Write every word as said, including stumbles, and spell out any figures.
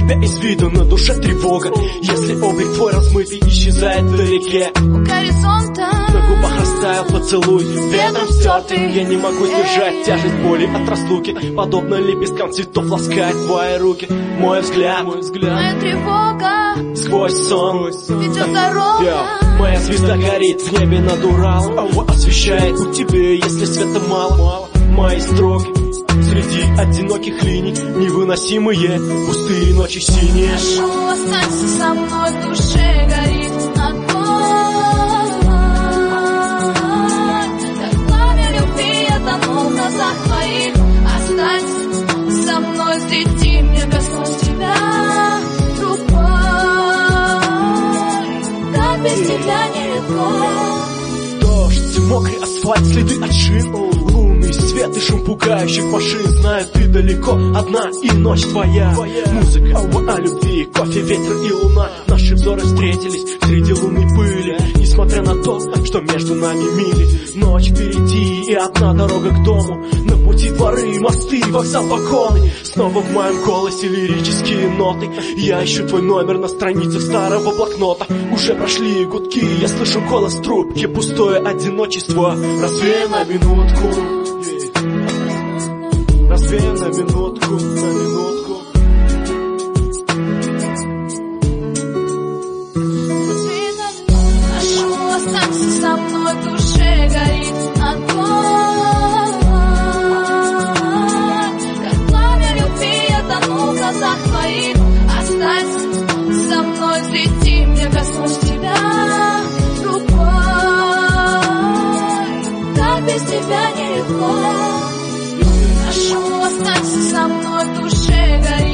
тебя из виду, на душе тревога. Если облик твой размытый исчезает вдалеке, у горизонта на губах растаял поцелуй, ветром стертый. Я не могу сдержать тяжесть боли от разлуки. Подобно лепесткам цветов ласкает твои руки. Мой взгляд, мой взгляд, моя тревога сквозь сон ведет дорога. Yeah. Моя звезда горит в небе над Уралом, освещает у тебя, если света мало. Мои строки среди одиноких линий, невыносимые пустые ночи синие. Прошу, останься со мной, в душе горит огонь. Как пламя любви я тону в глазах твоих. Останься со мной, среди мне коснусь тебя рукой. Как без тебя нелегко. Дождь, мокрый асфальт, следы от шин, лунный свет и шум пугающих машин. Знаю, ты далеко одна, и ночь твоя. Музыка о любви, кофе, ветер и луна. Наши взоры встретились среди лунной пыли. Несмотря на то, что между нами мили. Ночь впереди и одна дорога к дому. На пути дворы, мосты, вокзал, балконы. Снова в моем голосе лирические ноты. Я ищу твой номер на страницах старого блокнота. Уже прошли гудки, я слышу голос в трубке. Пустое одиночество развея на минутку. Развея на минутку, на минутку. Прошу, останься со мной, в душе горит огонь. Как пламя любви я тону в глазах твоих. Останься со мной, среди мне коснусь тебя рукой. Как без тебя нелегко. Прошу, останься со мной, в душе горит